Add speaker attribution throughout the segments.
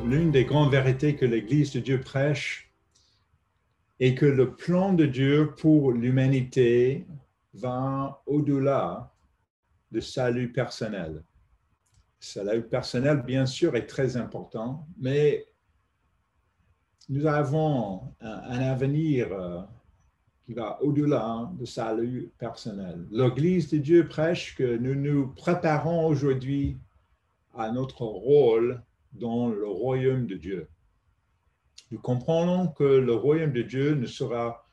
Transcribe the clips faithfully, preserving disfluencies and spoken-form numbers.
Speaker 1: l'une des grandes vérités que l'Église de Dieu prêche est que le plan de Dieu pour l'humanité va au-delà de salut personnel. Le salut personnel, bien sûr, est très important, mais nous avons un, un avenir euh, qui va au-delà de salut personnel. L'Église de Dieu prêche que nous nous préparons aujourd'hui à notre rôle dans le royaume de Dieu. Nous comprenons que le royaume de Dieu ne sera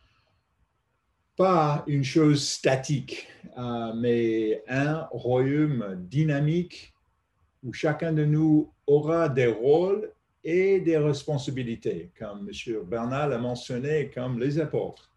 Speaker 1: pas une chose statique, euh, mais un royaume dynamique où chacun de nous aura des rôles et des responsabilités, comme M. Bernal a mentionné, comme les apôtres.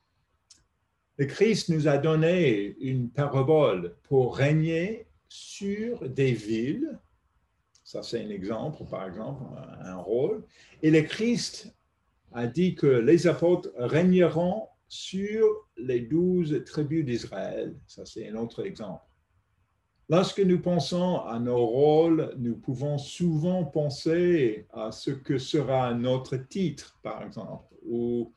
Speaker 1: Le Christ nous a donné une parabole pour régner sur des villes. Ça, c'est un exemple, par exemple, un rôle. Et le Christ a dit que les apôtres régneront sur les douze tribus d'Israël. Ça, c'est un autre exemple. Lorsque nous pensons à nos rôles, nous pouvons souvent penser à ce que sera notre titre, par exemple, ou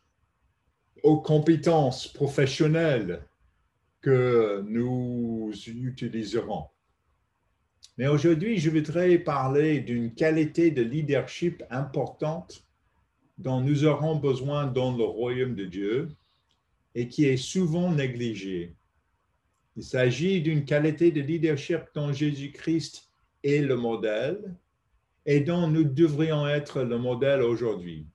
Speaker 1: aux compétences professionnelles que nous utiliserons. Mais aujourd'hui, je voudrais parler d'une qualité de leadership importante dont nous aurons besoin dans le royaume de Dieu et qui est souvent négligée. Il s'agit d'une qualité de leadership dont Jésus-Christ est le modèle et dont nous devrions être le modèle aujourd'hui,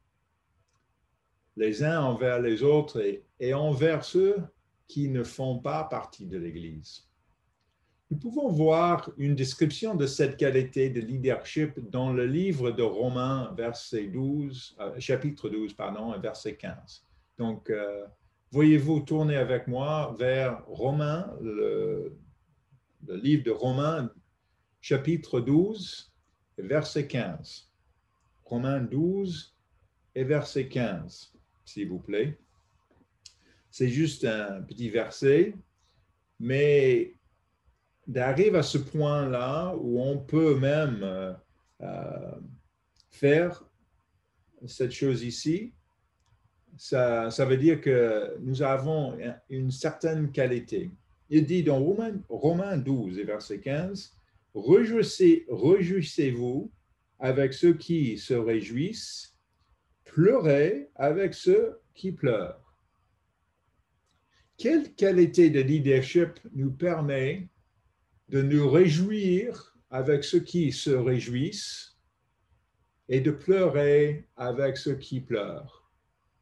Speaker 1: les uns envers les autres et, et envers ceux qui ne font pas partie de l'Église. Nous pouvons voir une description de cette qualité de leadership dans le livre de Romains, verset douze, euh, chapitre douze, pardon, verset quinze. Donc, euh, voyez-vous tourner avec moi vers Romains, le, le livre de Romains, chapitre douze, verset quinze. Romains douze et verset quinze, s'il vous plaît. C'est juste un petit verset, mais d'arriver à ce point-là où on peut même euh, euh, faire cette chose ici, ça, ça veut dire que nous avons une certaine qualité. Il dit dans Romains, Romains douze et verset quinze, « Réjouissez, réjouissez-vous avec ceux qui se réjouissent, pleurez avec ceux qui pleurent. » Quelle qualité de leadership nous permet de nous réjouir avec ceux qui se réjouissent et de pleurer avec ceux qui pleurent?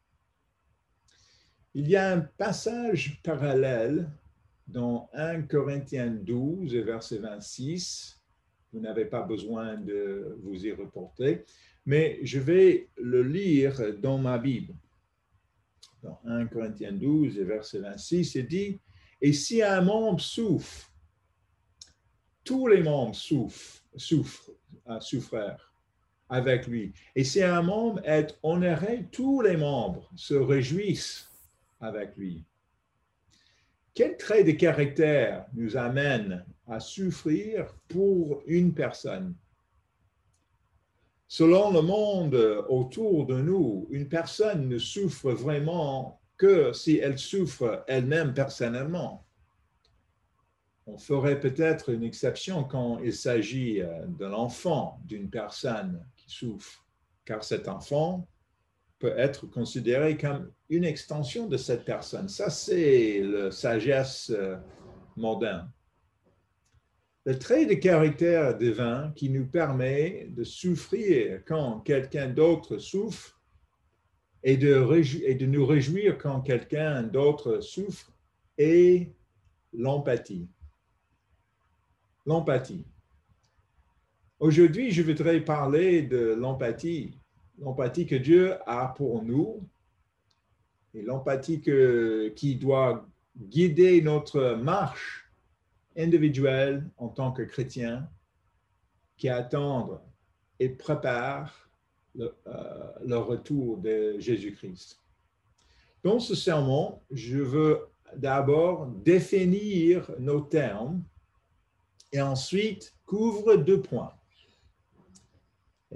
Speaker 1: Il y a un passage parallèle dans un Corinthiens douze, verset vingt-six. Vous n'avez pas besoin de vous y reporter, mais je vais le lire dans ma Bible. Dans un Corinthiens douze, verset vingt-six, il dit « Et si un membre souffre, tous les membres souffrent, souffrent, souffrent avec lui. Et si un membre est honoré, tous les membres se réjouissent avec lui. » Quel trait de caractère nous amène à souffrir pour une personne? Selon le monde autour de nous, une personne ne souffre vraiment que si elle souffre elle-même personnellement. On ferait peut-être une exception quand il s'agit de l'enfant d'une personne qui souffre, car cet enfant peut être considéré comme une extension de cette personne. Ça, c'est la sagesse moderne. Le trait de caractère divin qui nous permet de souffrir quand quelqu'un d'autre souffre et de, réjou- et de nous réjouir quand quelqu'un d'autre souffre est l'empathie. L'empathie. Aujourd'hui, je voudrais parler de l'empathie, l'empathie que Dieu a pour nous et l'empathie que, qui doit guider notre marche individuelle en tant que chrétien qui attendent et préparent le, euh, le retour de Jésus-Christ. Dans ce sermon, je veux d'abord définir nos termes et ensuite couvre deux points.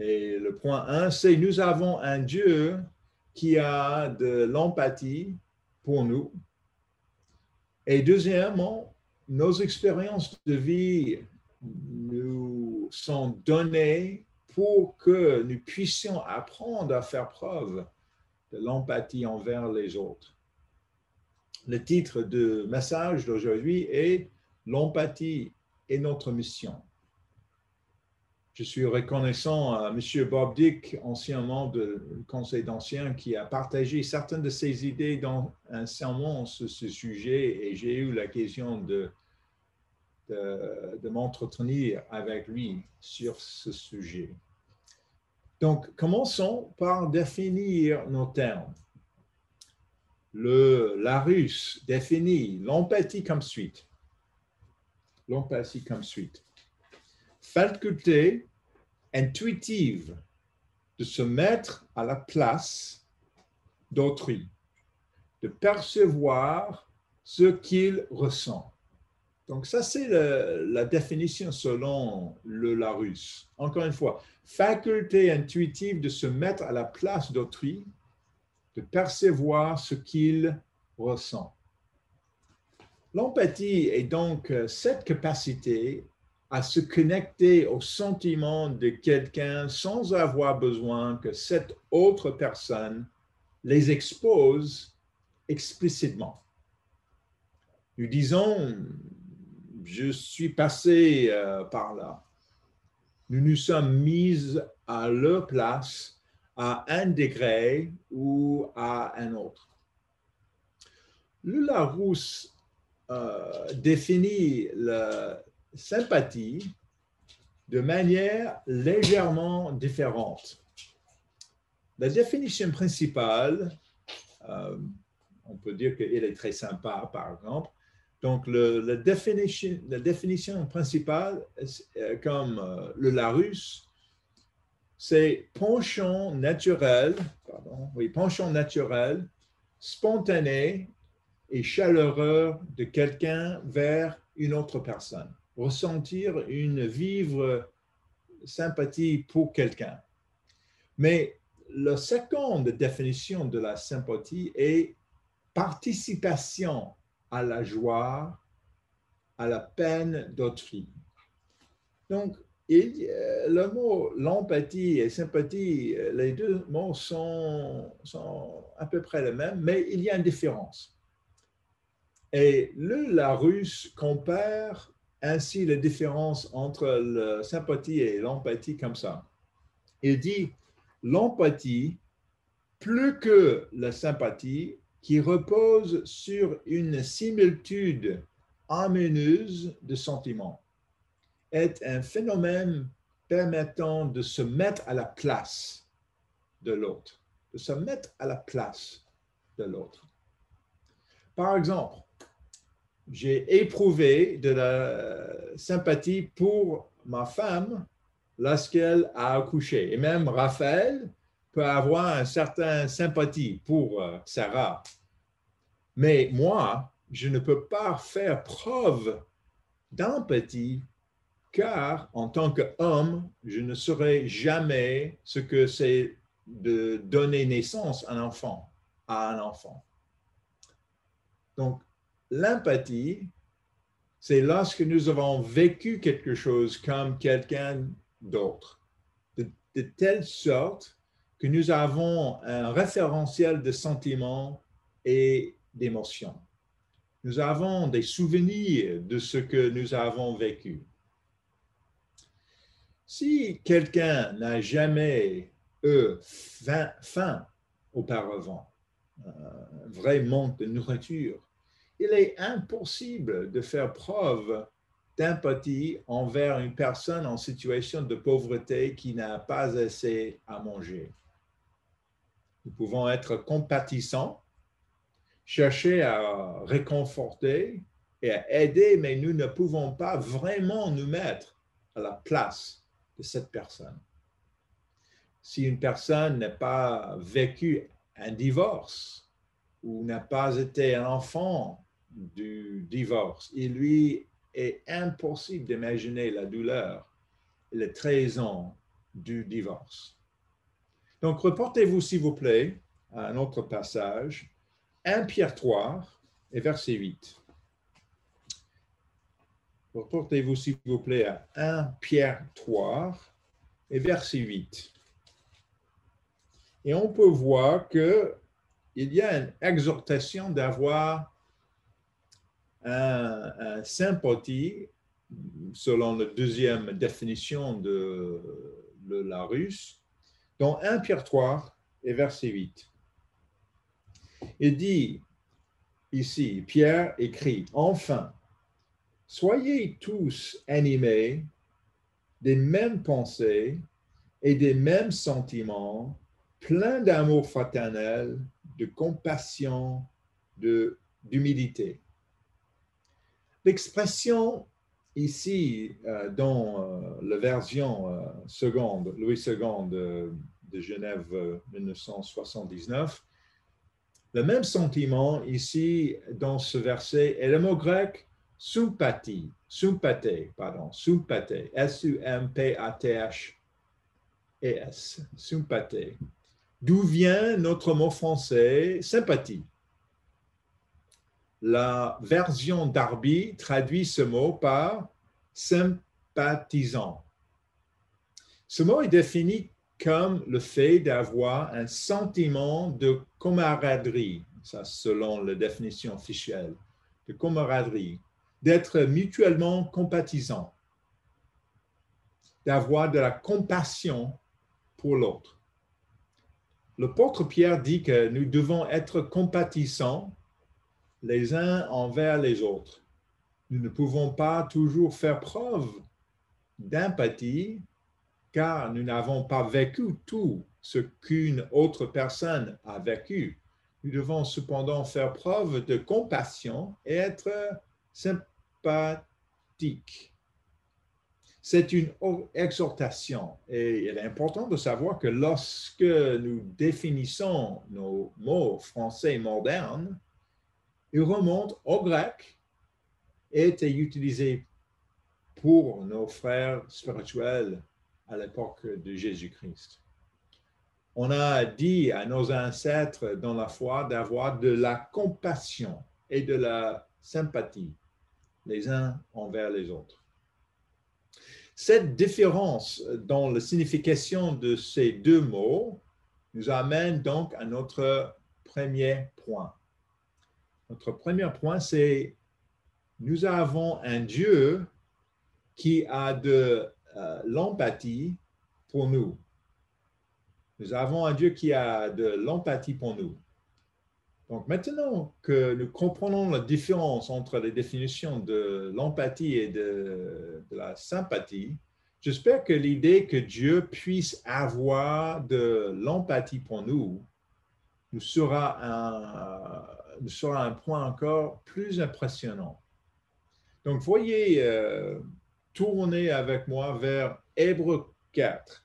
Speaker 1: Et le point un, c'est nous avons un Dieu qui a de l'empathie pour nous. Et deuxièmement, nos expériences de vie nous sont données pour que nous puissions apprendre à faire preuve de l'empathie envers les autres. Le titre du message d'aujourd'hui est « L'empathie est notre mission ». Je suis reconnaissant à M. Bob Dick, ancien membre du Conseil d'anciens, qui a partagé certaines de ses idées dans un sermon sur ce sujet et j'ai eu l'occasion de, de, de m'entretenir avec lui sur ce sujet. Donc, commençons par définir nos termes. Le Larousse définit l'empathie comme suite. L'empathie comme suite. Faculté intuitive de se mettre à la place d'autrui, de percevoir ce qu'il ressent. Donc ça, c'est le, la définition selon le Larousse. Encore une fois, faculté intuitive de se mettre à la place d'autrui, de percevoir ce qu'il ressent. L'empathie est donc cette capacité à se connecter aux sentiments de quelqu'un sans avoir besoin que cette autre personne les expose explicitement. Nous disons, je suis passé euh, par là. Nous nous sommes mis à leur place à un degré ou à un autre. Le Larousse euh, définit la sympathie de manière légèrement différente. La définition principale, euh, on peut dire qu'elle est très sympa, par exemple. Donc, le, la, définition, la définition principale, euh, comme euh, le Larousse, c'est penchant naturel, pardon, oui, penchant naturel, spontané et chaleureux de quelqu'un vers une autre personne. Ressentir une vive sympathie pour quelqu'un. Mais la seconde définition de la sympathie est participation à la joie, à la peine d'autrui. Donc, il, le mot l'empathie et sympathie, les deux mots sont, sont à peu près les mêmes, mais il y a une différence. Et le Larousse compare ainsi la différence entre la sympathie et l'empathie comme ça. Il dit l'empathie, plus que la sympathie, qui repose sur une similitude harmonieuse de sentiments, est un phénomène permettant de se mettre à la place de l'autre, de se mettre à la place de l'autre. Par exemple, j'ai éprouvé de la sympathie pour ma femme lorsqu'elle a accouché. Et même Raphaël peut avoir une certaine sympathie pour Sarah. Mais moi, je ne peux pas faire preuve d'empathie car en tant qu'homme, je ne saurais jamais ce que c'est de donner naissance à un enfant, à un enfant. Donc, l'empathie, c'est lorsque nous avons vécu quelque chose comme quelqu'un d'autre, de, de telle sorte que nous avons un référentiel de sentiments et d'émotions. Nous avons des souvenirs de ce que nous avons vécu. Si quelqu'un n'a jamais eu faim, faim auparavant, un vrai manque de nourriture, il est impossible de faire preuve d'empathie envers une personne en situation de pauvreté qui n'a pas assez à manger. Nous pouvons être compatissants, chercher à réconforter et à aider, mais nous ne pouvons pas vraiment nous mettre à la place de cette personne. Si une personne n'a pas vécu un divorce ou n'a pas été un enfant du divorce, il lui est impossible d'imaginer la douleur et la trahison du divorce. Donc, reportez-vous, s'il vous plaît, à un autre passage, un Pierre trois et verset huit. Reportez-vous, s'il vous plaît, à un Pierre trois et verset huit. Et on peut voir qu'il y a une exhortation d'avoir un, un sympathie, selon la deuxième définition de, de la Russe, dans un Pierre trois et verset huit. Il dit ici, Pierre écrit, « Enfin, soyez tous animés des mêmes pensées et des mêmes sentiments, pleins d'amour fraternel, de compassion, de, d'humilité. » L'expression ici, euh, dans euh, la version euh, seconde, Louis second de, de Genève euh, mille neuf cent soixante-dix-neuf, le même sentiment ici dans ce verset est le mot grec sympathie, sympathé, pardon, sympathé, S U M P A T H E S, sympathé. D'où vient notre mot français sympathie? La version Darby traduit ce mot par sympathisant. Ce mot est défini comme le fait d'avoir un sentiment de camaraderie, ça selon la définition officielle, de camaraderie, d'être mutuellement compatisant, d'avoir de la compassion pour l'autre. L'apôtre Pierre dit que nous devons être compatissants les uns envers les autres. Nous ne pouvons pas toujours faire preuve d'empathie car nous n'avons pas vécu tout ce qu'une autre personne a vécu. Nous devons cependant faire preuve de compassion et être sympathiques. C'est une exhortation et il est important de savoir que lorsque nous définissons nos mots français modernes, ils remontent au grec et étaient utilisés pour nos frères spirituels à l'époque de Jésus-Christ. On a dit à nos ancêtres dans la foi d'avoir de la compassion et de la sympathie les uns envers les autres. Cette différence dans la signification de ces deux mots nous amène donc à notre premier point. Notre premier point, c'est nous avons un Dieu qui a de euh, l'empathie pour nous. Nous avons un Dieu qui a de l'empathie pour nous. Donc maintenant que nous comprenons la différence entre les définitions de l'empathie et de, de la sympathie, j'espère que l'idée que Dieu puisse avoir de l'empathie pour nous nous sera un, nous sera un point encore plus impressionnant. Donc voyez, euh, tournez avec moi vers Hébreux quatre.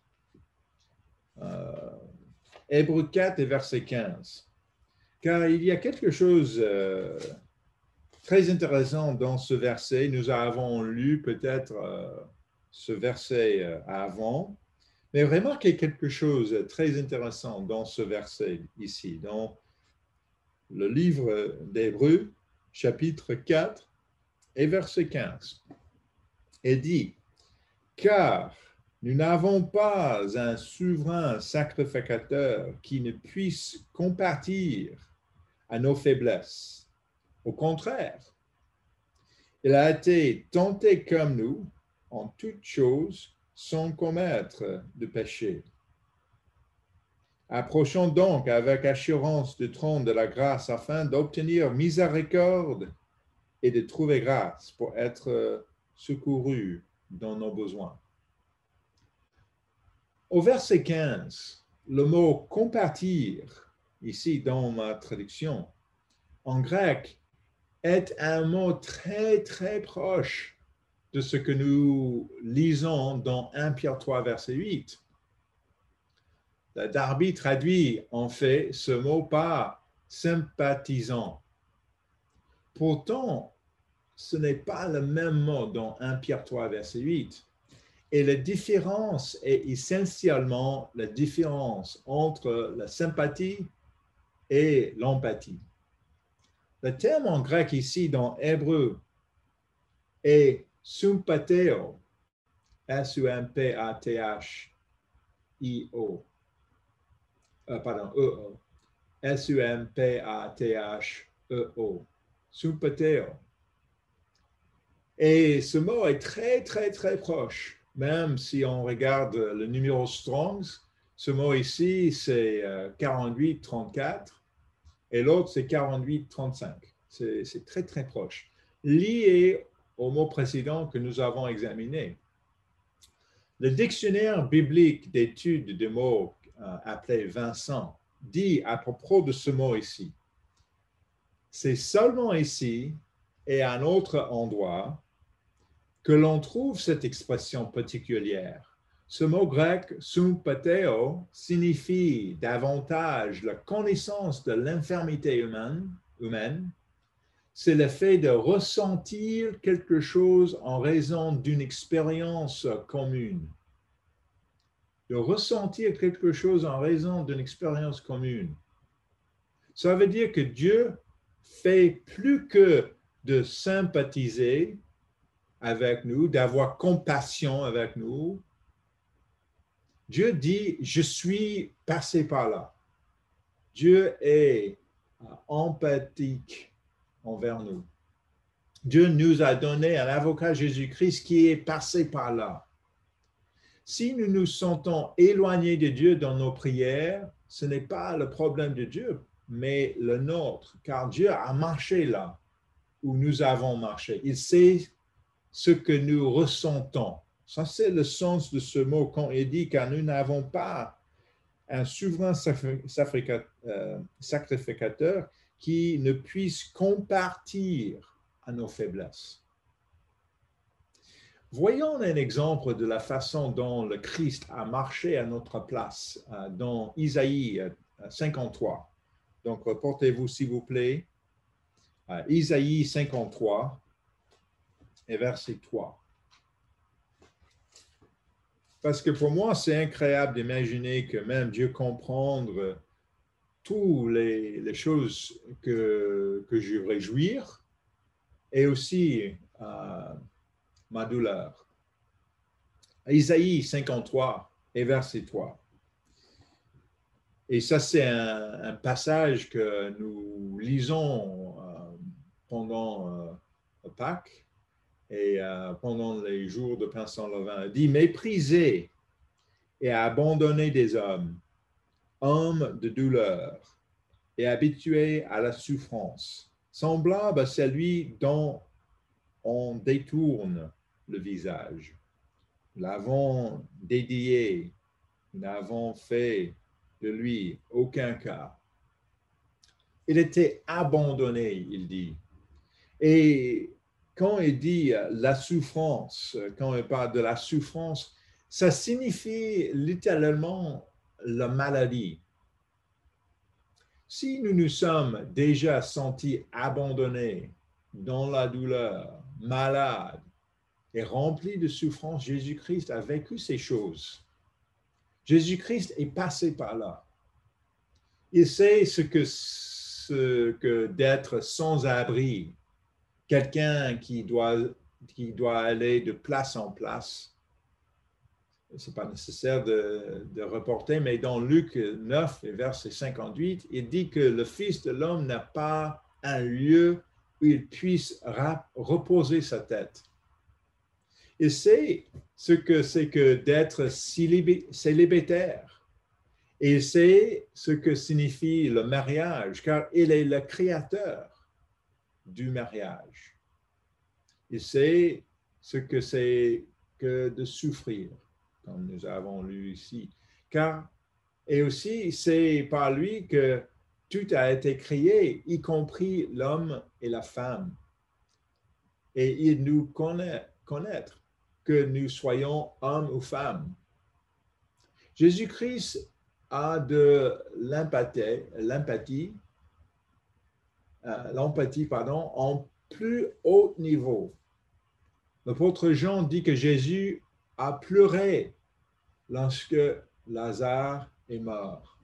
Speaker 1: Euh, Hébreux quatre et verset quinze. Car il y a quelque chose euh, très intéressant dans ce verset. Nous avons lu peut-être euh, ce verset euh, avant, mais remarquez quelque chose de très intéressant dans ce verset ici, dans le livre d'Hébreux, chapitre quatre et verset quinze. Il dit, « Car nous n'avons pas un souverain sacrificateur qui ne puisse compatir à nos faiblesses. Au contraire, il a été tenté comme nous en toutes choses sans commettre de péché. Approchons donc avec assurance du trône de la grâce afin d'obtenir miséricorde et de trouver grâce pour être secourus dans nos besoins. » Au verset quinze, le mot « compatir » ici dans ma traduction, en grec, est un mot très, très proche de ce que nous lisons dans un Pierre trois, verset huit. La Darby traduit en fait ce mot par sympathisant. Pourtant, ce n'est pas le même mot dans un Pierre trois, verset huit. Et la différence est essentiellement la différence entre la sympathie et l'empathie. Le terme en grec ici dans hébreu est sympatheo, S U M P A T H I O, euh, pardon, E O, S U M P A T H E O, sympatheo. Et ce mot est très, très, très proche. Même si on regarde le numéro Strongs, ce mot ici, c'est quarante-huit trente-quatre et l'autre, c'est quarante-huit trente-cinq. C'est très, très proche. Lié au mot précédent que nous avons examiné. Le dictionnaire biblique d'études de mots euh, appelé Vincent dit à propos de ce mot ici, c'est seulement ici et à un autre endroit que l'on trouve cette expression particulière. Ce mot grec, sympatheo, signifie davantage la connaissance de l'infirmité humaine, humaine. C'est le fait de ressentir quelque chose en raison d'une expérience commune. De ressentir quelque chose en raison d'une expérience commune. Ça veut dire que Dieu fait plus que de sympathiser avec nous, d'avoir compassion avec nous. Dieu dit, je suis passé par là. Dieu est empathique envers nous. Dieu nous a donné un avocat Jésus-Christ qui est passé par là. Si nous nous sentons éloignés de Dieu dans nos prières, ce n'est pas le problème de Dieu, mais le nôtre, car Dieu a marché là où nous avons marché. Il sait ce que nous ressentons. Ça, c'est le sens de ce mot quand il dit que nous n'avons pas un souverain sacrificateur qui ne puisse compartir à nos faiblesses. Voyons un exemple de la façon dont le Christ a marché à notre place dans Isaïe cinquante-trois. Donc, reportez-vous, s'il vous plaît, à Isaïe cinquante-trois et verset trois. Parce que pour moi, c'est incroyable d'imaginer que même Dieu comprendre toutes les, les choses que, que je vais jouir et aussi euh, ma douleur. Isaïe cinquante-trois et verset trois. Et ça, c'est un, un passage que nous lisons euh, pendant euh, Pâques. Et euh, pendant les jours de pain sans levain, il dit « Méprisé et abandonné des hommes, hommes de douleur et habitués à la souffrance, semblable à celui dont on détourne le visage. Nous l'avons dédié, nous n'avons fait de lui aucun cas. » Il était abandonné, il dit. Et quand il dit la souffrance, quand il parle de la souffrance, ça signifie littéralement la maladie. Si nous nous sommes déjà sentis abandonnés dans la douleur, malades et remplis de souffrance, Jésus-Christ a vécu ces choses. Jésus-Christ est passé par là. Il sait ce que, ce que d'être sans abri, quelqu'un qui doit, qui doit aller de place en place. Ce n'est pas nécessaire de, de reporter, mais dans Luc neuf, verset cinquante-huit, il dit que le Fils de l'homme n'a pas un lieu où il puisse reposer sa tête. Il sait ce que c'est que d'être célibataire. Et il sait ce que signifie le mariage, car il est le créateur du mariage. Il sait ce que c'est que de souffrir, comme nous avons lu ici. Car, et aussi, c'est par lui que tout a été créé, y compris l'homme et la femme. Et il nous connaît, connaître que nous soyons hommes ou femmes. Jésus-Christ a de l'empathie, l'empathie, euh, l'empathie, pardon, en plus haut niveau. L'apôtre Jean dit que Jésus a pleuré lorsque Lazare est mort.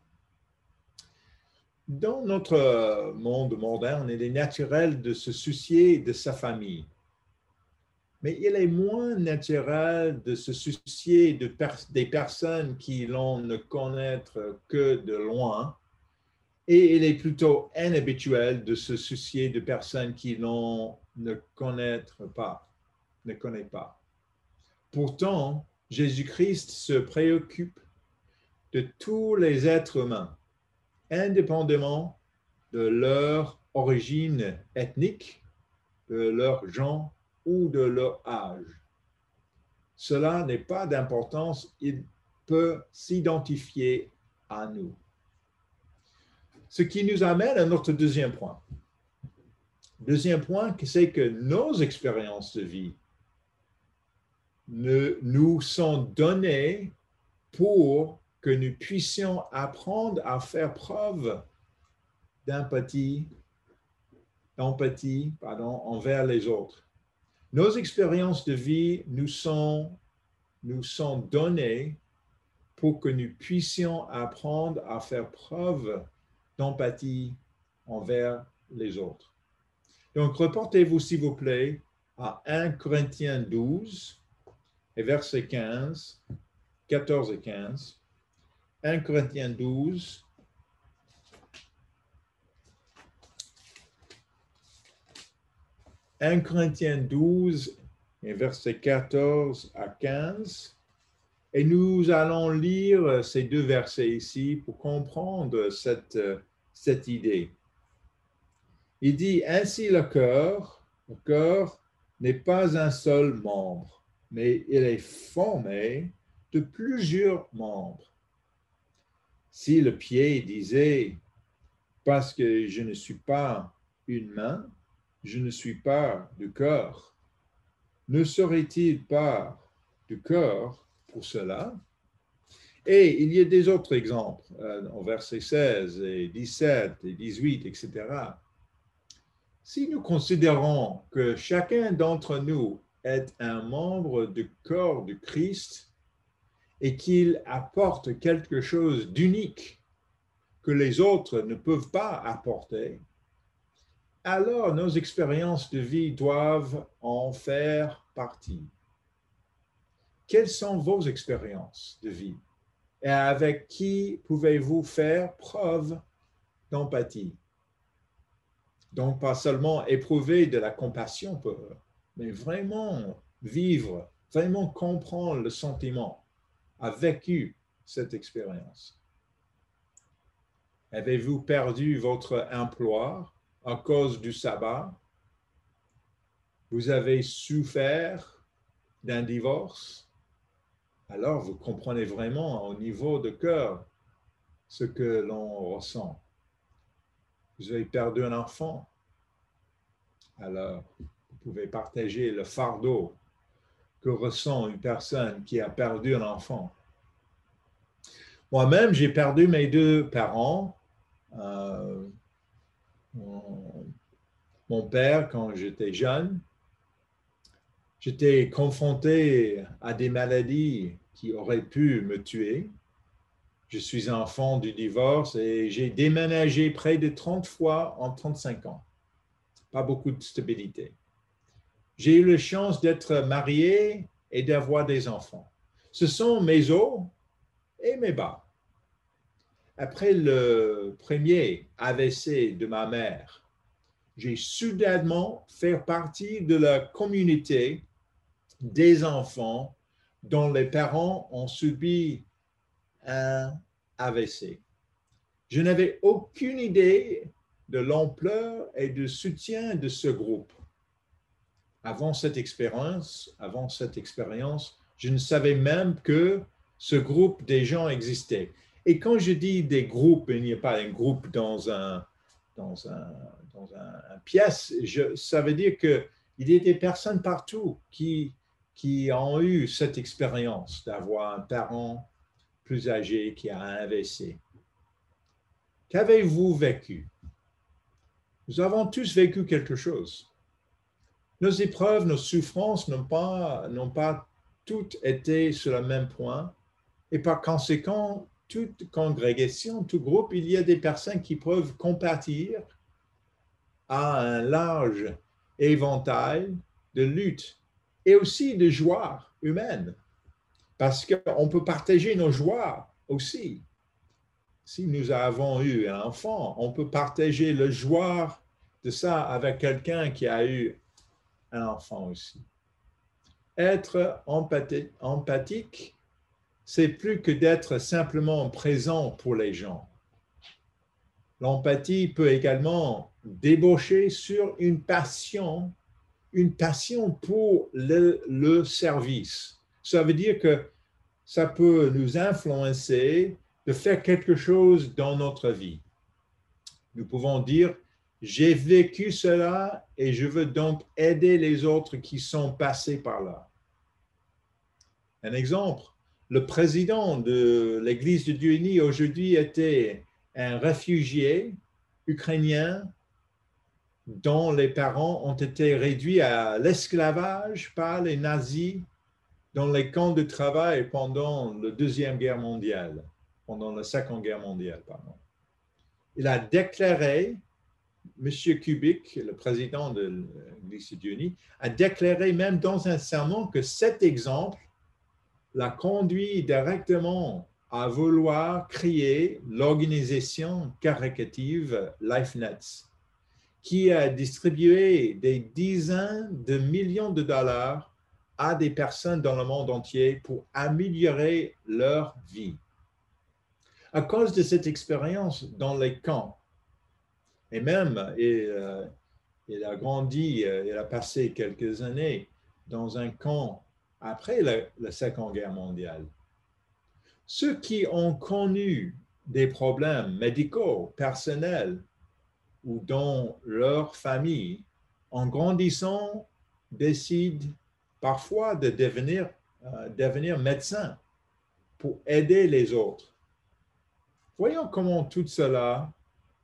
Speaker 1: Dans notre monde moderne, il est naturel de se soucier de sa famille. Mais il est moins naturel de se soucier de per- des personnes qui l'on ne connaît que de loin. Et il est plutôt inhabituel de se soucier de personnes qui l'on ne connaît pas, ne connaît pas. Pourtant, Jésus-Christ se préoccupe de tous les êtres humains, indépendamment de leur origine ethnique, de leur genre ou de leur âge. Cela n'est pas d'importance, il peut s'identifier à nous. Ce qui nous amène à notre deuxième point. Deuxième point, c'est que nos expériences de vie ne, nous sont données pour que nous puissions apprendre à faire preuve d'empathie, d'empathie, pardon, envers les autres. Nos expériences de vie nous sont, nous sont données pour que nous puissions apprendre à faire preuve d'empathie envers les autres. Donc, reportez-vous, s'il vous plaît, à un Corinthiens douze, et versets quinze, quatorze et quinze. un Corinthiens douze, un Corinthiens douze, et versets quatorze à quinze. Et nous allons lire ces deux versets ici pour comprendre cette, cette idée. Il dit, ainsi le cœur, le cœur n'est pas un seul membre, mais il est formé de plusieurs membres. Si le pied disait, parce que je ne suis pas une main, je ne suis pas du cœur, ne serait-il pas du cœur pour cela? Et il y a des autres exemples, euh, en versets seize et dix-sept et dix-huit, et cetera. Si nous considérons que chacun d'entre nous est un membre du corps du Christ et qu'il apporte quelque chose d'unique que les autres ne peuvent pas apporter, alors nos expériences de vie doivent en faire partie. Quelles sont vos expériences de vie? Et avec qui pouvez-vous faire preuve d'empathie? Donc, pas seulement éprouver de la compassion pour eux, mais vraiment vivre, vraiment comprendre le sentiment, a vécu cette expérience. Avez-vous perdu votre emploi à cause du sabbat? Vous avez souffert d'un divorce? Alors, vous comprenez vraiment au niveau de cœur ce que l'on ressent. Vous avez perdu un enfant? Alors, vous pouvez partager le fardeau que ressent une personne qui a perdu un enfant. Moi-même, j'ai perdu mes deux parents. Euh, mon, mon père, quand j'étais jeune, j'étais confronté à des maladies qui auraient pu me tuer. Je suis enfant du divorce et j'ai déménagé près de trente fois en trente-cinq ans. Pas beaucoup de stabilité. J'ai eu la chance d'être marié et d'avoir des enfants. Ce sont mes hauts et mes bas. Après le premier A V C de ma mère, j'ai soudainement fait partie de la communauté des enfants dont les parents ont subi un A V C. Je n'avais aucune idée de l'ampleur et du soutien de ce groupe. Avant cette expérience, avant cette expérience, je ne savais même que ce groupe des gens existait. Et quand je dis des groupes, il n'y a pas un groupe dans un dans un dans un, un pièce, je, ça veut dire que il y a des personnes partout qui qui ont eu cette expérience d'avoir un parent plus âgé qui a un A V C. Qu'avez-vous vécu? Nous avons tous vécu quelque chose. Nos épreuves, nos souffrances n'ont pas, n'ont pas toutes étaient sur le même point. Et par conséquent, toute congrégation, tout groupe, il y a des personnes qui peuvent compatir à un large éventail de luttes et aussi de joie humaine. Parce qu'on peut partager nos joies aussi. Si nous avons eu un enfant, on peut partager la joie de ça avec quelqu'un qui a eu un enfant aussi. Être empathique, c'est plus que d'être simplement présent pour les gens. L'empathie peut également débaucher sur une passion, une passion pour le, le service. Ça veut dire que ça peut nous influencer de faire quelque chose dans notre vie. Nous pouvons dire, j'ai vécu cela et je veux donc aider les autres qui sont passés par là. Un exemple, le président de l'Église de Dieu uni aujourd'hui était un réfugié ukrainien dont les parents ont été réduits à l'esclavage par les nazis dans les camps de travail pendant la Deuxième Guerre mondiale, pendant la Seconde Guerre mondiale, pardon. Il a déclaré, M. Kubik, le président de l'Église de Dieu uni, a déclaré même dans un sermon que cet exemple l'a conduit directement à vouloir créer l'organisation caritative LifeNets, qui a distribué des dizaines de millions de dollars à des personnes dans le monde entier pour améliorer leur vie. À cause de cette expérience dans les camps, et même il, euh, il a grandi, euh, il a passé quelques années dans un camp après la, la Seconde Guerre mondiale. Ceux qui ont connu des problèmes médicaux, personnels ou dans leur famille, en grandissant, décident parfois de devenir, euh, devenir médecin pour aider les autres. Voyons comment tout cela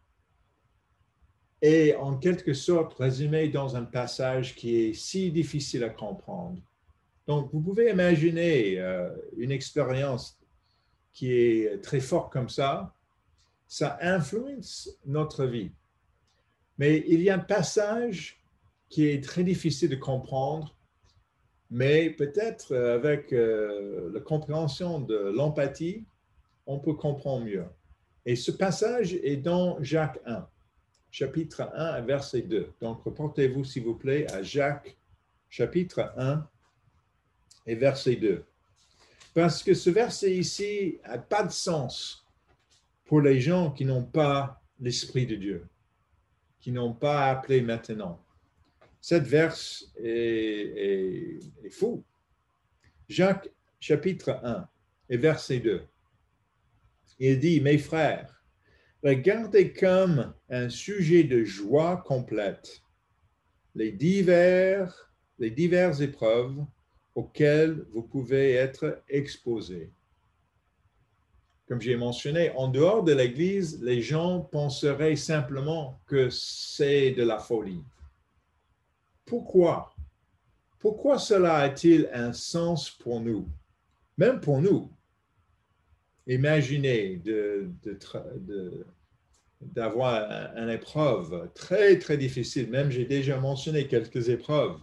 Speaker 1: est en quelque sorte résumé dans un passage qui est si difficile à comprendre. Donc, vous pouvez imaginer euh, une expérience qui est très forte comme ça, ça influence notre vie. Mais il y a un passage qui est très difficile de comprendre, mais peut-être avec euh, la compréhension de l'empathie, on peut comprendre mieux. Et ce passage est dans Jacques un, chapitre un, verset deux. Donc, reportez-vous, s'il vous plaît, à Jacques, chapitre un, et verset deux. Parce que ce verset ici n'a pas de sens pour les gens qui n'ont pas l'Esprit de Dieu, qui n'ont pas appelé maintenant. Cette verse est, est, est fou. Jacques, chapitre un, et verset deux. Il dit, « Mes frères, regardez comme un sujet de joie complète les divers, les diverses épreuves auxquelles vous pouvez être exposés. » Comme j'ai mentionné, en dehors de l'Église, les gens penseraient simplement que c'est de la folie. Pourquoi? Pourquoi cela a-t-il un sens pour nous? Même pour nous. Imaginez de, de, de, d'avoir une épreuve très, très difficile. Même j'ai déjà mentionné quelques épreuves.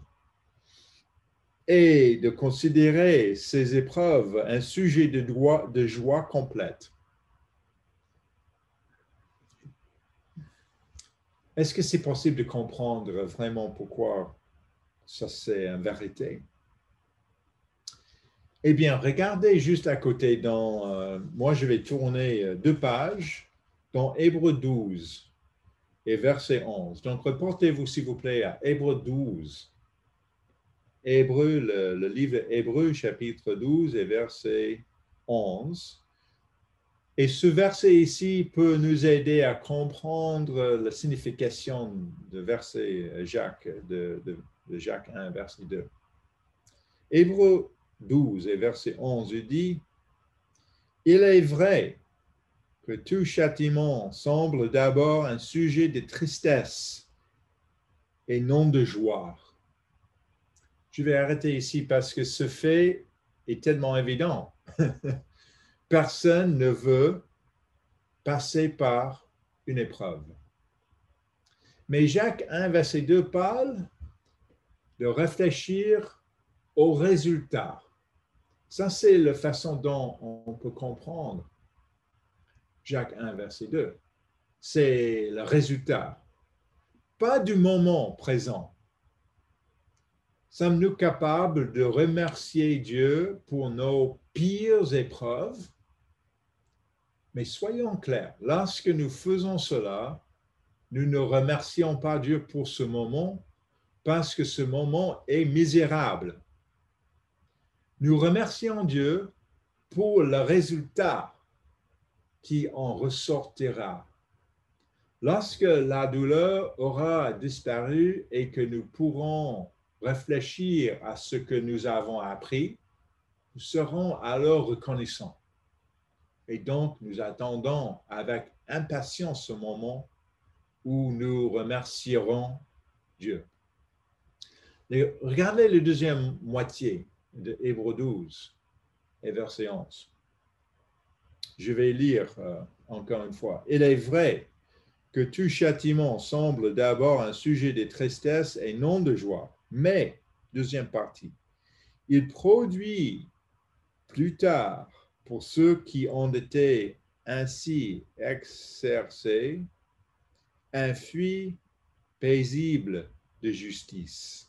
Speaker 1: Et de considérer ces épreuves un sujet de joie, de joie complète. Est-ce que c'est possible de comprendre vraiment pourquoi ça c'est une vérité? Eh bien, regardez juste à côté dans, euh, moi je vais tourner deux pages dans Hébreux douze et verset onze. Donc, reportez-vous s'il vous plaît à Hébreux douze. Hébreux, le, le livre Hébreux, chapitre douze et verset onze. Et ce verset ici peut nous aider à comprendre la signification de verset Jacques, de, de, de Jacques un, verset deux. Hébreux douze et verset onze, il dit, « Il est vrai que tout châtiment semble d'abord un sujet de tristesse et non de joie. » Je vais arrêter ici parce que ce fait est tellement évident. Personne ne veut passer par une épreuve. Mais Jacques un, verset deux parle de réfléchir au résultat. Ça, c'est la façon dont on peut comprendre Jacques un, verset deux. C'est le résultat, pas du moment présent. Sommes-nous capables de remercier Dieu pour nos pires épreuves? Mais soyons clairs, lorsque nous faisons cela, nous ne remercions pas Dieu pour ce moment parce que ce moment est misérable. Nous remercions Dieu pour le résultat qui en ressortira. Lorsque la douleur aura disparu et que nous pourrons réfléchir à ce que nous avons appris, nous serons alors reconnaissants. Et donc, nous attendons avec impatience ce moment où nous remercierons Dieu. Et regardez la deuxième moitié de Hébreux douze et verset onze. Je vais lire euh, encore une fois. Il est vrai que tout châtiment semble d'abord un sujet de tristesse et non de joie. Mais, deuxième partie, il produit plus tard, pour ceux qui ont été ainsi exercés, un fruit paisible de justice.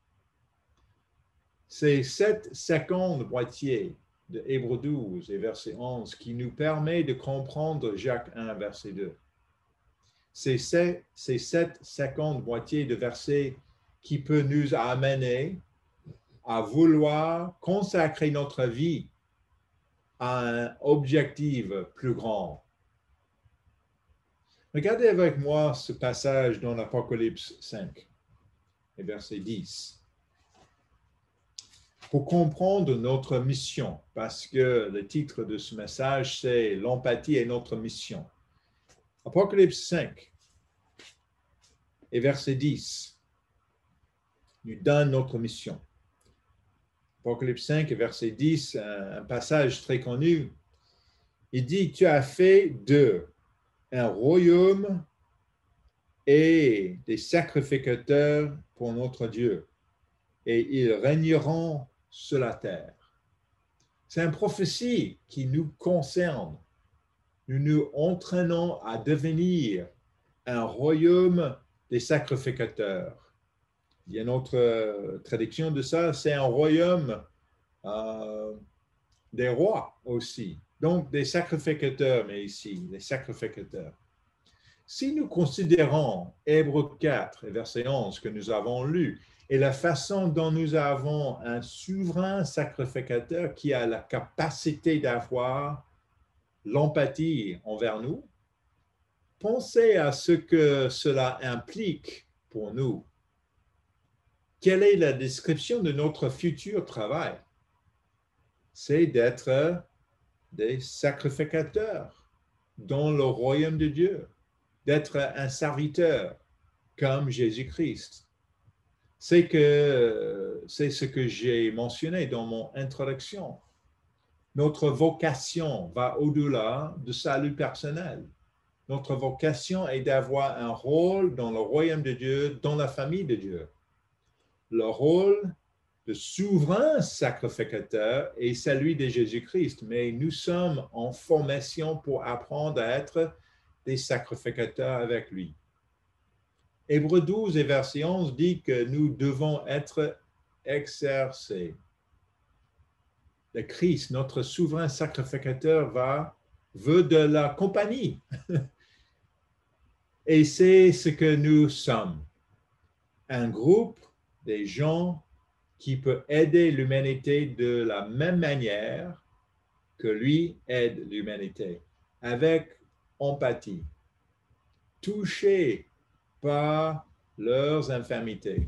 Speaker 1: C'est cette seconde moitié de Hébreux douze et verset onze qui nous permet de comprendre Jacques un, verset deux. C'est cette, c'est cette seconde moitié de verset qui peut nous amener à vouloir consacrer notre vie à un objectif plus grand. Regardez avec moi ce passage dans l'Apocalypse cinq, et verset dix. Pour comprendre notre mission, parce que le titre de ce message, c'est « L'empathie est notre mission ». Apocalypse cinq, et verset dix, nous donne notre mission. Apocalypse cinq, verset dix, un passage très connu, il dit « Tu as fait d'eux un royaume et des sacrificateurs pour notre Dieu, et ils régneront sur la terre. » C'est une prophétie qui nous concerne. Nous nous entraînons à devenir un royaume des sacrificateurs. Il y a une autre traduction de ça, c'est un royaume euh, des rois aussi. Donc, des sacrificateurs, mais ici, des sacrificateurs. Si nous considérons Hébreux quatre, verset onze, que nous avons lu, et la façon dont nous avons un souverain sacrificateur qui a la capacité d'avoir l'empathie envers nous, pensez à ce que cela implique pour nous. Quelle est la description de notre futur travail? C'est d'être des sacrificateurs dans le royaume de Dieu, d'être un serviteur comme Jésus-Christ. C'est que c'est ce que j'ai mentionné dans mon introduction. Notre vocation va au-delà du salut personnel. Notre vocation est d'avoir un rôle dans le royaume de Dieu, dans la famille de Dieu. Le rôle de souverain sacrificateur est celui de Jésus-Christ, mais nous sommes en formation pour apprendre à être des sacrificateurs avec lui. Hébreux douze et verset onze dit que nous devons être exercés. Le Christ, notre souverain sacrificateur, va, veut de la compagnie. Et c'est ce que nous sommes. Un groupe des gens qui peut aider l'humanité de la même manière que lui aide l'humanité, avec empathie, touché par leurs infirmités.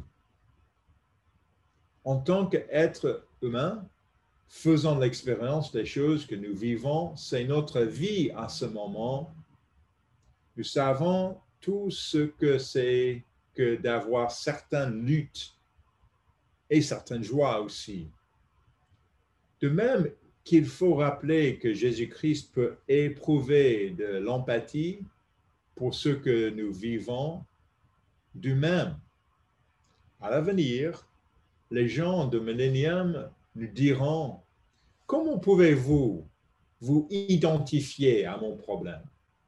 Speaker 1: En tant qu'être humain, faisons l'expérience des choses que nous vivons, c'est notre vie à ce moment. Nous savons tout ce que c'est que d'avoir certaines luttes et certaines joies aussi. De même qu'il faut rappeler que Jésus-Christ peut éprouver de l'empathie pour ce que nous vivons, du même, à l'avenir, les gens de Millennium nous diront: comment pouvez-vous vous identifier à mon problème?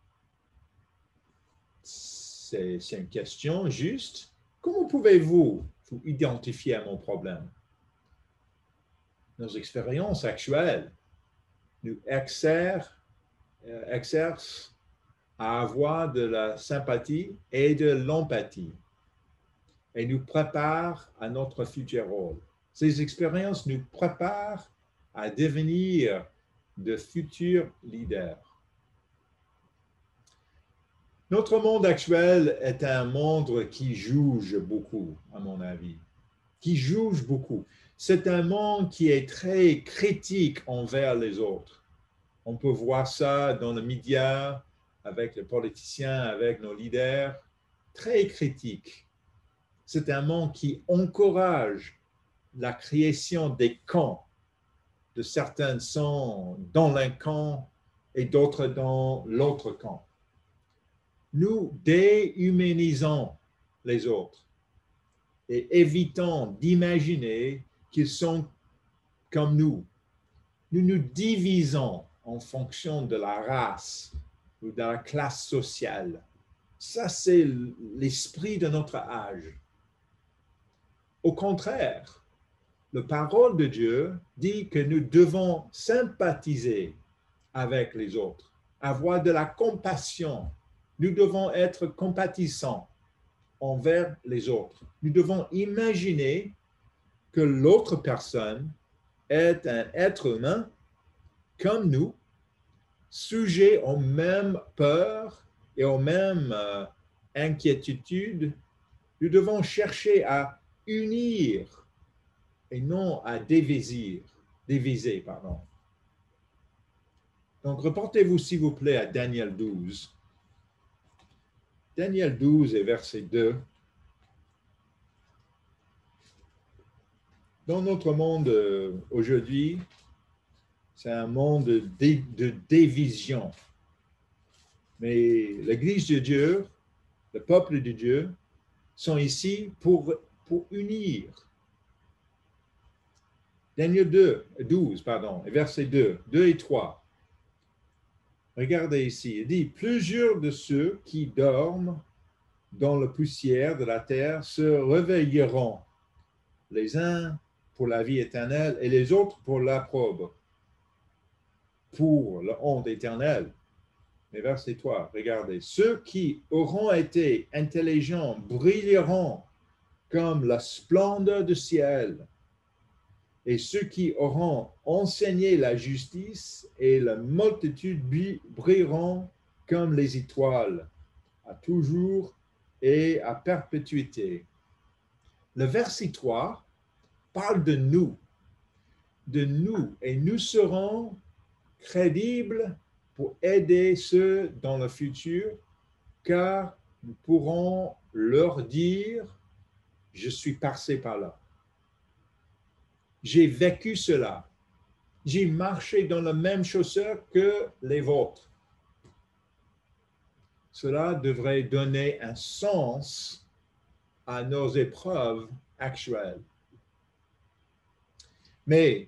Speaker 1: C'est, c'est une question juste. Comment pouvez-vous vous identifier à mon problème? Nos expériences actuelles nous exercent, euh, exercent à avoir de la sympathie et de l'empathie et nous préparent à notre futur rôle. Ces expériences nous préparent à devenir de futurs leaders. Notre monde actuel est un monde qui juge beaucoup, à mon avis, qui juge beaucoup. C'est un monde qui est très critique envers les autres. On peut voir ça dans les médias, avec les politiciens, avec nos leaders, très critique. C'est un monde qui encourage la création des camps. De certains sont dans l'un camp et d'autres dans l'autre camp. Nous déhumanisons les autres et évitons d'imaginer qu'ils sont comme nous. Nous nous divisons en fonction de la race ou de la classe sociale. Ça, c'est l'esprit de notre âge. Au contraire, la parole de Dieu dit que nous devons sympathiser avec les autres, avoir de la compassion. Nous devons être compatissants envers les autres. Nous devons imaginer que l'autre personne est un être humain comme nous, sujet aux mêmes peurs et aux mêmes euh, inquiétudes. Nous devons chercher à unir et non à diviser. diviser pardon. Donc, reportez-vous s'il vous plaît à Daniel douze. Daniel douze et verset deux. Dans notre monde euh, aujourd'hui, c'est un monde de, de division. Mais l'Église de Dieu, le peuple de Dieu, sont ici pour, pour unir. Daniel deux, douze, pardon, verset deux, deux et trois. Regardez ici, il dit: plusieurs de ceux qui dorment dans la poussière de la terre se réveilleront, les uns pour la vie éternelle et les autres pour l'opprobre, pour la honte éternelle. Mais verset trois, regardez, ceux qui auront été intelligents brilleront comme la splendeur du ciel, et ceux qui auront enseigné la justice et la multitude brilleront comme les étoiles, à toujours et à perpétuité. Le verset trois parle de nous, de nous, et nous serons crédibles pour aider ceux dans le futur, car nous pourrons leur dire: je suis passé par là. J'ai vécu cela. J'ai marché dans la même chaussure que les vôtres. Cela devrait donner un sens à nos épreuves actuelles. Mais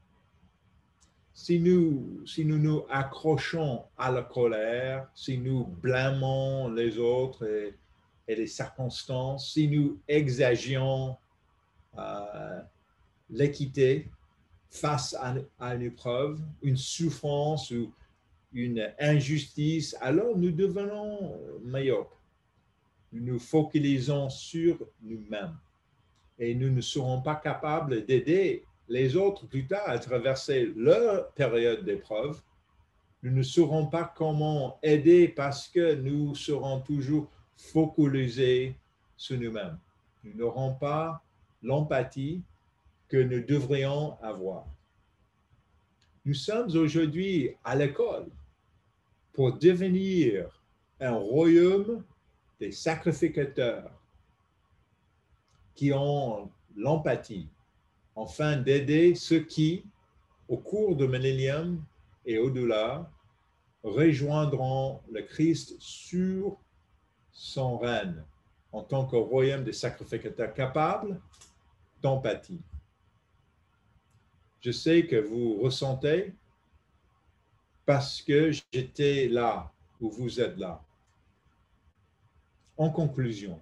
Speaker 1: si nous, si nous nous accrochons à la colère, si nous blâmons les autres et, et les circonstances, si nous exagérons euh, l'équité face à, à une épreuve, une souffrance ou une injustice, alors nous devenons myopes. Nous nous focalisons sur nous-mêmes et nous ne serons pas capables d'aider les autres plus tard à traverser leur période d'épreuve. Nous ne saurons pas comment aider parce que nous serons toujours focalisés sur nous-mêmes. Nous n'aurons pas l'empathie que nous devrions avoir. Nous sommes aujourd'hui à l'école pour devenir un royaume des sacrificateurs qui ont l'empathie afin d'aider ceux qui au cours du millénium et au-delà, rejoindront le Christ sur son règne en tant que royaume des sacrificateurs capables d'empathie. Je sais que vous ressentez parce que j'étais là où vous êtes là. En conclusion,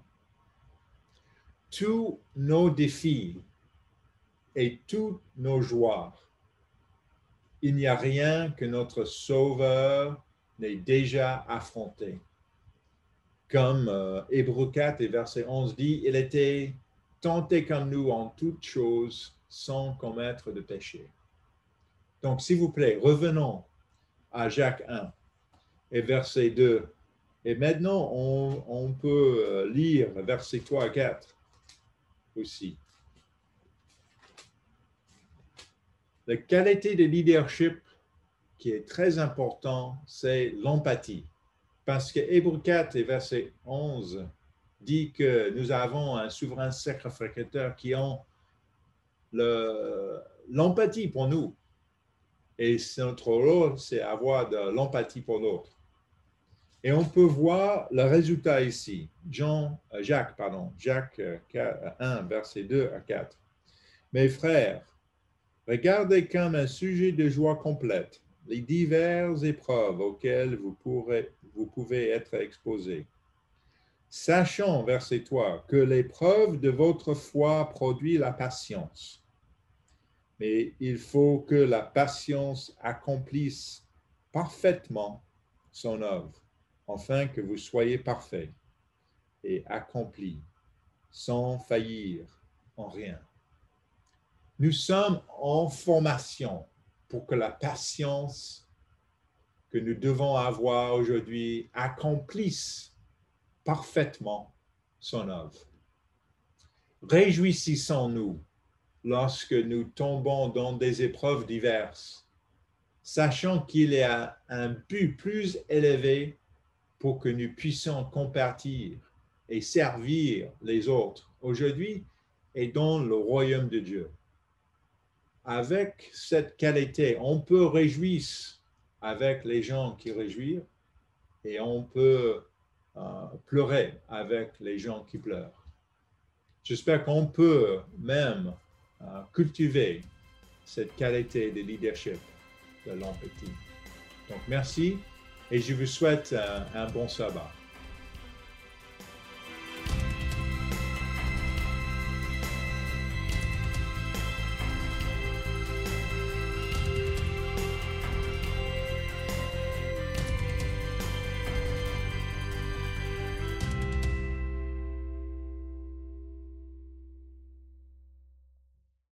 Speaker 1: tous nos défis et toutes nos joies, il n'y a rien que notre Sauveur n'ait déjà affronté. Comme euh, Hébreux quatre et verset onze dit, il était tenté comme nous en toutes choses sans commettre de péché. Donc, s'il vous plaît, revenons à Jacques un et verset deux. Et maintenant, on, on peut lire verset trois à quatre aussi. La qualité de leadership qui est très important, c'est l'empathie. Parce que Hébreux quatre et verset onze dit que nous avons un souverain sacrificateur qui a l'empathie pour nous. Et notre rôle, c'est avoir de l'empathie pour l'autre. Et on peut voir le résultat ici. Jean, Jacques, pardon, Jacques un, verset deux à quatre. Mes frères, regardez comme un sujet de joie complète les diverses épreuves auxquelles vous, pourrez, vous pouvez être exposés. Sachant, verset trois, que l'épreuve de votre foi produit la patience. Mais il faut que la patience accomplisse parfaitement son œuvre, afin que vous soyez parfaits et accomplis, sans faillir en rien. Nous sommes en formation pour que la patience que nous devons avoir aujourd'hui accomplisse parfaitement son œuvre. Réjouissons-nous lorsque nous tombons dans des épreuves diverses, sachant qu'il y a un but plus élevé pour que nous puissions compatir et servir les autres aujourd'hui et dans le royaume de Dieu. Avec cette qualité, on peut réjouir avec les gens qui réjouissent et on peut euh, pleurer avec les gens qui pleurent. J'espère qu'on peut même euh, cultiver cette qualité de leadership, de l'empathie. Donc, merci et je vous souhaite un, un bon sabbat.